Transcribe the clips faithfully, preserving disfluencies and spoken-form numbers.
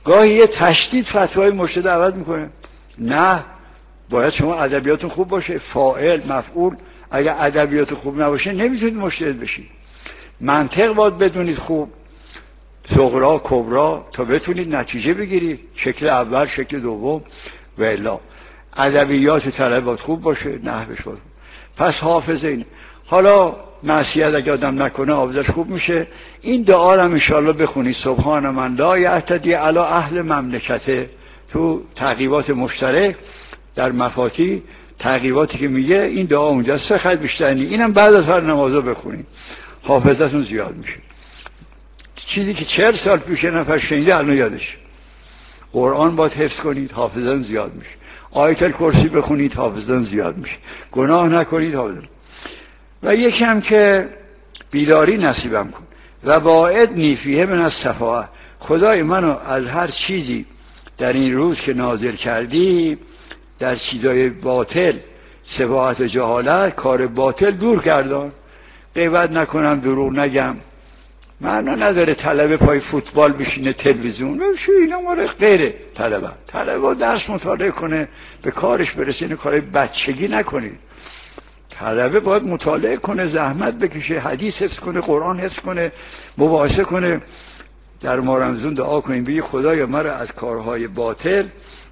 گاهی یه تشدید فتوای مرشد عوض میکنه. نه، باید شما ادبیاتون خوب باشه، فاعل مفعول. اگر ادبیات خوب نباشه نمیتونید مجتهد بشید. منطق باید بدونید خوب، صغرا کبرا، تا بتونید نتیجه بگیرید، شکل اول شکل دوم و الا. ادبیات طلب باید خوب باشه، نحوش باید. پس حافظه اینه. حالا معصیت اگه آدم نکنه حافظش خوب میشه. این دعا رو ان شاءالله بخونید. سبحان من لا یهتدی علی اهل مملکته، تو تعقیبات مشترک در مفاتیح تعقیباتی که میگه این دعا اونجا سه خط بیشتر نی. اینم بعد از هر نمازا بخونید، حافظتون زیاد میشه. چیزی که چهل سال پیش نفر شنیده الان یادش. قرآن باید حفظ کنید، حافظتون زیاد میشه. آیت الکرسی بخونید، حافظتون زیاد میشه. گناه نکنید، حافظتون. و یکم که بیداری نصیبم کن و باعد نیفیه من از صفاء. خدای منو از هر چیزی در این روز که نازل کردی، در چیزای باطل، سفاحت و جهالت، کار باطل دور کردن. غیبت نکنم، دروغ نگم. معنا نداره طلبه پای فوتبال بشینه، تلویزیون بشه، اینا مال غیره. طلبه طلبه درس مطالعه کنه، به کارش برسه. این کارای بچگی نکنید. طلبه باید مطالعه کنه، زحمت بکشه، حدیث حفظ کنه، قرآن حفظ کنه، مباحثه کنه. در ماه رمضان دعا کنیم بگی خدایا مرا از کارهای باطل،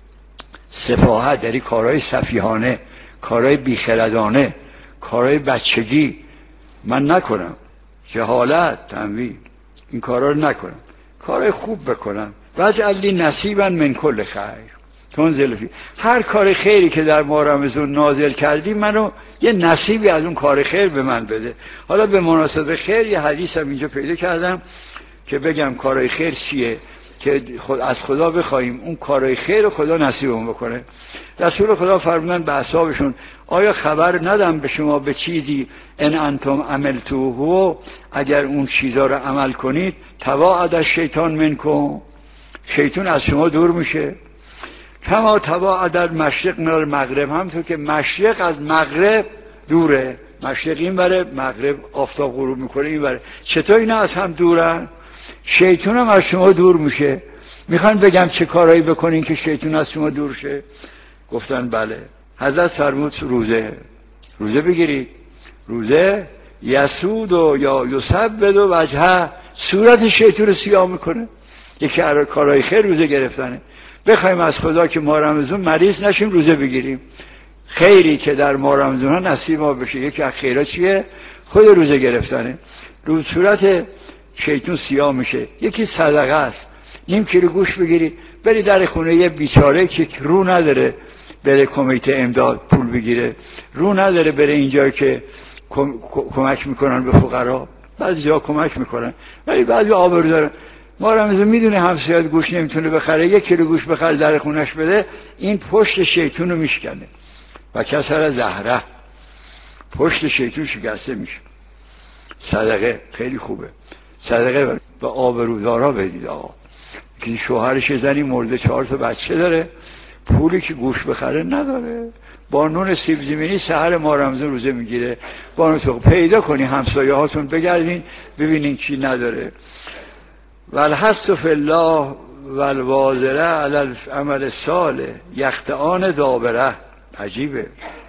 سفاهت یعنی کارهای سفیهانه، کارهای بیخردانه، کارهای بچگی من نکنم، جهالت، تنویر، این کارها رو نکنم، کارهای خوب بکنم. واجعل لی نصیبا من کل خیر تنزل فیه. هر کار خیری که در ماه رمضان نازل کردی منو یه نصیبی از اون کار خیر به من بده. حالا به مناسبت خیر یه حدیثم اینجا پیدا کردم که بگم کارهای خیر چیه، که خود از خدا بخوایم اون کارهای خیر رو خدا نصیبمون بکنه. رسول خدا فرمودن به اصحابشون آیا خبر ندم به شما به چیزی ان انتم عملتوه، اگر اون چیزا رو عمل کنید تباعد الشیطان منکم، شیطان از شما دور میشه. کما تباعد المشرق من المغرب، همونطور که مشرق از مغرب دوره. مشرق این بره، مغرب آفتاب غروب میکنه این بره. چطور اینا از هم دورن؟ شیطان هم از شما دور میشه. میخوان بگم چه کارهایی بکنین که شیطان از شما دور شه؟ گفتن بله. حضرت فرمود روزه روزه بگیرید. روزه یسود و یا یسبد و وجهه، صورت شیطان رو سیاه میکنه. یکی از کارهای خیر روزه گرفتنه. بخوایم از خدا که ما رمضان مریض نشیم روزه بگیریم. خیری که در ما رمضان ها نصیب ما بشه، یکی از خیرها چیه؟ خود روزه گرفتنه. روز صورت شیطان سیاه میشه. یکی صدقه است. نیم کیلو گوشت بگیری بری در خونه یه بیچاره که رو نداره بره کمیته امداد پول بگیره، رو نداره بره اینجا که کمک میکنن به فقرا. بعضی جا کمک میکنن ولی بعضی آبرو دارن. ما رمضان میدونه همسایه‌ات گوشت نمیتونه بخره، یک کیلو گوشت بخره در خونش بده، این پشت شیطان رو میشکنه. و کسر زهره، پشت شیطان شکسته میشه. صدقه خیلی خوبه. صدقه به آبرودارا بدید. آقا که شوهرش زنی مرده، چهار تا بچه داره، پولی که گوشت بخره نداره، با نون سیب زمینی سحر ما رمضان روزه میگیره. با تو پیدا کنی همسایه هاتون بگردین ببینین چی نداره. والحث فی الله والواذره علی العمل الصالح یخطئان دابره. عجیبه.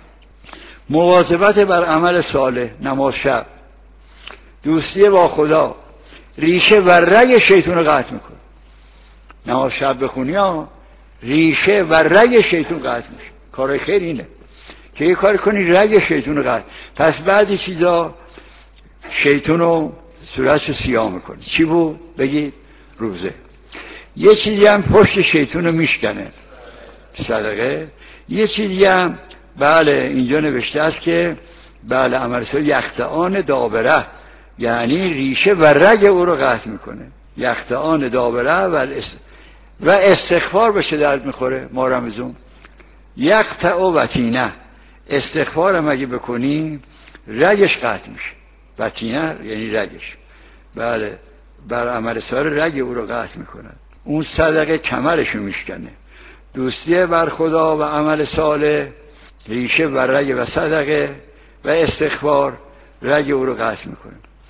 مواظبت بر عمل صالح، نماز شب، دوستی با خدا، ریشه و رگ شیطان رو قطع میکنه. نماز شب بخونی ها، ریشه و رگ شیطان قطع میشه. کار خیر اینه که یه کار کنی رگ شیطان رو قطع. پس بعدی چیزا شیطان رو صورتش سیاه میکنه. چی بود؟ بگید روزه. یه چیزی هم پشت شیطان رو میشکنه، صدقه. یه چیزی هم بله اینجا نوشته است که بله عمل صالح یخطئان دابره، یعنی ریشه و رگ او رو قطع میکنه. یخطئان دابره و و استغفار بشه درد میخوره. ما رمضان یقطع و وتینه، استغفار هم اگه بکنی رگش قطع میشه. وتینه یعنی رگش. بله بر عمل صالح رگ او رو قطع میکنه. اون صدقه کمرشو میشکنه. دوستی بر خدا و عمل صالح، ریشه و رگ و صدقه و استغفار رگ او رو قطع میکنه.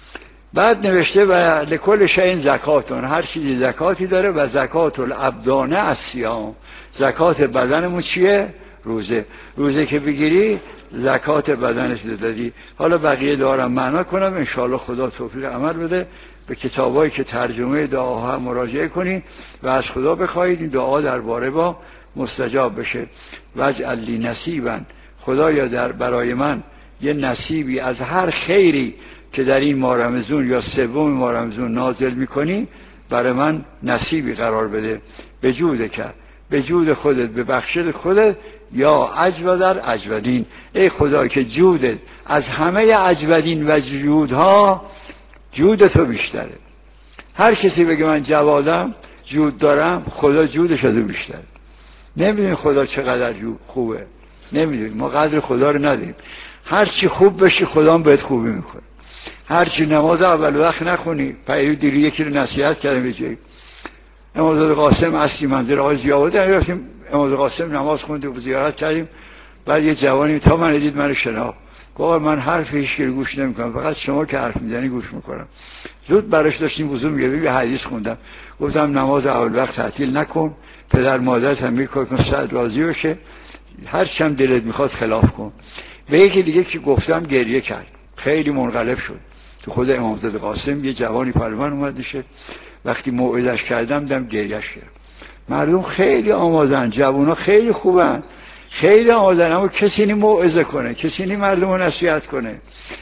بعد نوشته و لکل شیء زکاتون، هر چیزی زکاتی داره و زکات الابدانه از صیام، زکات بدنمون چیه؟ روزه. روزه که بگیری زکات بدنش دادی. حالا بقیه دارم معنا کنم، انشاءالله خدا توفیق عمل بده. به کتابایی که ترجمه دعاها مراجعه کنید و از خدا بخواهید این دعا درباره با مستجاب بشه. واجعل لی نصیبا، خدایا در برای من یه نصیبی از هر خیری که در این ماه رمضان یا سوم ماه رمضان نازل میکنی برای من نصیبی قرار بده. به جود که به جود خودت، به بخشش خودت، یا اجودر اجودین، ای خدا که جودت از همه اجودین و جودها جود تو بیشتره. هر کسی بگه من جوادم، جود دارم، خدا جودش از او بیشتره. نمیدونی خدا چقدر خوبه، نمیدونی، ما قدر خدا رو نداریم. هر چی خوب بشی خدا هم بهت خوبی میکنه. هر چی نماز اول وقت نخونی، پیرو دیری یکی رو نصیحت کردم به جایی امام قاسم اصلی منظر آقای ضیاءالدین رفتیم، امام قاسم نماز خوندیم و زیارت کردیم. بعد یه جوانی تا من دید من شناخت، گفت من حرف هیچ کی گوش نمیکنم، فقط شما که حرف میزنی گوش میکنم. زود براش داشتیم وضو میگیریم، یه حدیث خوندم، گفتم نماز اول وقت تعطیل نکن، پدر مادرت هم میگه کن صد راضی بشه، هر چند دلت میخواد خلاف کن. به یکی دیگه که گفتم گریه کرد، خیلی منقلب شد. تو خود امامزاده قاسم یه جوانی پرون اومد میشه، وقتی موعظش کردم دم گریهش کرد. مردم خیلی آمادن، جوونا خیلی خوبن، خیلی آمادن، اما کسی نی موعظه کنه، کسی نی مردم رو نصیحت کنه.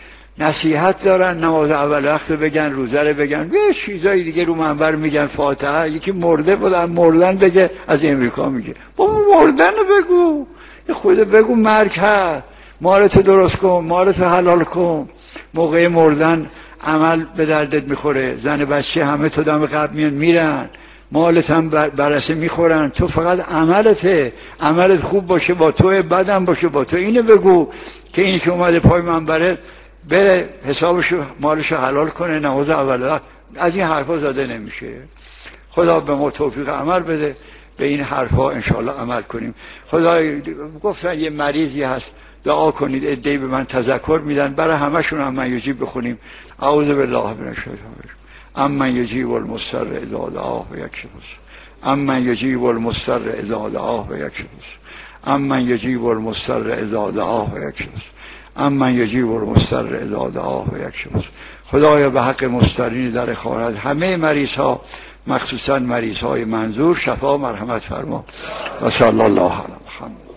نصیحت دارن، نماز اول وقت بگن، روزه رو بگن، یه چیزایی دیگه رو منبر میگن، فاتحه. یکی مرده بودن، مردن بگه، از امریکا میگه بابا مردن رو بگو، یه خود بگو مرگ هست، مالتو درست کن، مالتو حلال کن. موقع مردن عمل به دردت میخوره، زن بچه همه تو دم قبل میان میرن، مالت هم برسه میخورن، تو فقط عملته، عملت خوب باشه با تو، بدم باشه با تو. اینو بگو که این که اومده پای منبره بره حسابشو مالشو حلال کنه، نماز اول وقت. از این حرفا زده نمیشه. خدا به ما توفیق عمل بده، به این حرفا انشاءالله عمل کنیم. خدا گفتن یه مریضی هست دعا کنید، عده‌ای به من تذکر میدن، برای همشون هم من یجیب بخونیم. اعوذ بالله من الشیطان الرجیم. امن یجیب المضطر اذا دعاه و یکشف السوء، امن یجیب المضطر اذا دعاه و یکشف السوء، امن یجیب المضطر اذا دعاه و یکشف السوء، امن یجیب المضطر اذا دعاه و یکشف السوء. خدایا به حق مضطرین در خانت همه مریض ها، مخصوصا مریض های منظور، شفا مرحمت فرما. و صلی الله علی محمد.